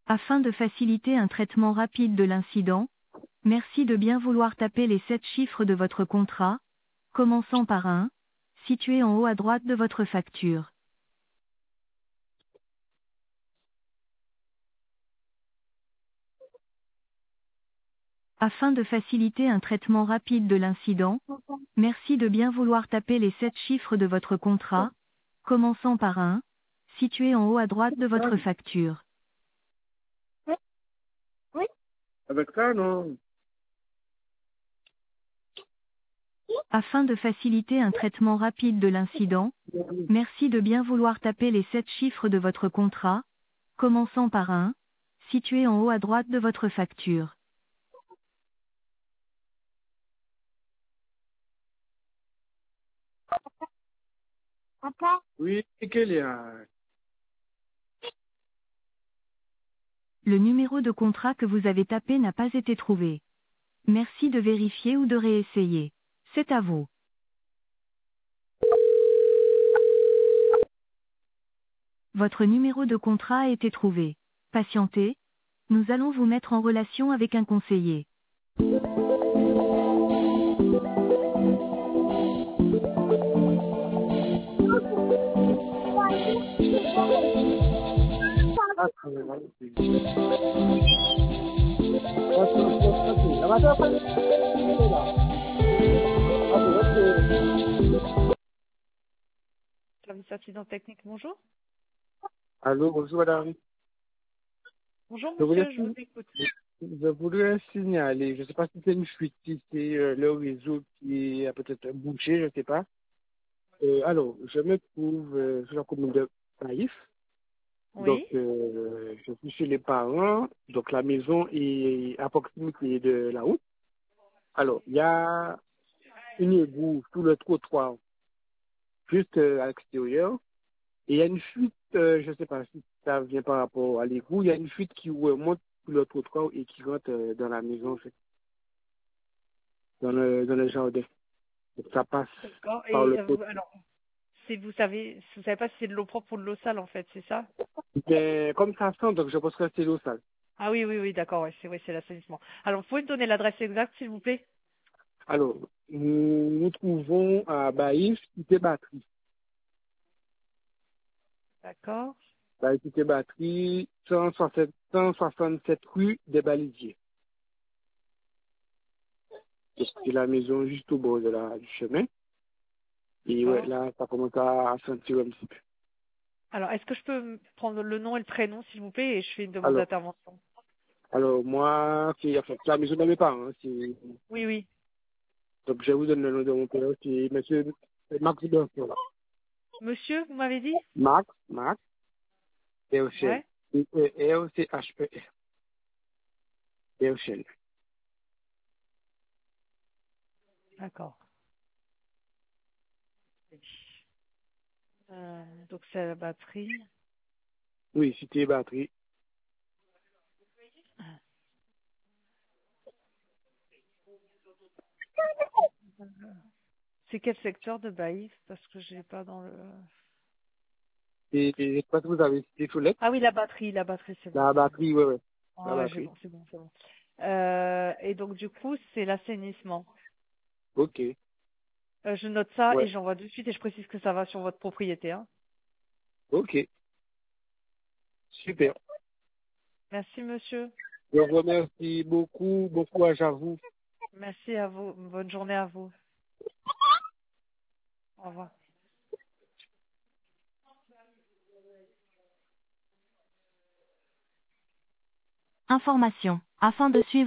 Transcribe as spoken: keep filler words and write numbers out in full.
Afin de faciliter un traitement rapide de l'incident, merci de bien vouloir taper les sept chiffres de votre contrat, commençant par un, situé en haut à droite de votre facture. Afin de faciliter un traitement rapide de l'incident, merci de bien vouloir taper les sept chiffres de votre contrat, commençant par un, situé en haut à droite de votre facture. Oui. Avec ça, non. Afin de faciliter un traitement rapide de l'incident, merci de bien vouloir taper les sept chiffres de votre contrat, commençant par un, situé en haut à droite de votre facture. Papa. Oui, quel est un... Le numéro de contrat que vous avez tapé n'a pas été trouvé. Merci de vérifier ou de réessayer. C'est à vous. Votre numéro de contrat a été trouvé. Patientez. Nous allons vous mettre en relation avec un conseiller. Ah, très bien. Ah, c'est- c'est- c'est- c'est- la matière, c'est- c'est là. Ah, c'est vrai que- Service accident technique, bonjour. Allô, bonjour madame. Bonjour Je voulais, monsieur, je vous écoute. je voulais signaler, je ne sais pas si c'est une fuite, si c'est euh, le réseau qui a peut-être bouché, je ne sais pas. Euh, alors, je me trouve euh, sur la commune de Naïf. Donc, Oui, euh, je suis chez les parents. Donc, la maison est à proximité de la route. Alors, il y a une égout sous le trottoir, juste euh, à l'extérieur. Et il y a une fuite, euh, je ne sais pas si ça vient par rapport à l'égout, il y a une fuite qui remonte sous le trottoir et qui rentre euh, dans la maison, en fait, dans le, dans le jardin. Donc, ça passe d'accord. par Et le euh, trottoir. vous- alors, si vous savez, vous savez pas si c'est de l'eau propre ou de l'eau sale en fait, c'est ça? Mais comme ça sent, donc je pense que c'est l'eau sale. Ah oui, oui, oui, d'accord, ouais, c'est oui, c'est l'assainissement. Alors, vous pouvez me donner l'adresse exacte, s'il vous plaît? Alors, nous nous trouvons à Baïf, cité batterie. D'accord. Baïf, cité batterie, cent soixante cent soixante-sept rue des Balisiers. C'est la maison juste au bord de la, du chemin. Et ouais, D'accord. là, ça commence à sentir un petit peu. Alors, est-ce que je peux me prendre le nom et le prénom, s'il vous plaît, et je fais une demande Alors, d'intervention? alors moi, c'est en fait la maison de mes parents. Hein, c'est- Oui, oui. donc, je vous donne le nom de mon père, c'est monsieur Max Berton. Monsieur, vous m'avez dit? Max, Max, Herschel. Ouais. R C H E R. Herschel. D'accord. Euh, donc c'est la batterie. Oui, cité batterie. C'est quel secteur de Baïf? Parce que je l'ai pas dans le... Et, et je sais pas si vous avez cité Soulette. Ah oui, la batterie, la batterie, c'est bon, La c'est bon. batterie, ouais, ouais. La Ah ouais, j'ai batterie. bon, c'est bon, c'est bon. Euh, et donc du coup, c'est l'assainissement. Ok. Euh, je note ça et Ouais. j'envoie de suite et je précise que ça va sur votre propriété. Hein. Ok. Super. Merci monsieur. Je vous remercie beaucoup. Bon courage à vous. Merci à vous. Bonne journée à vous. Au revoir. Information. Afin de suivre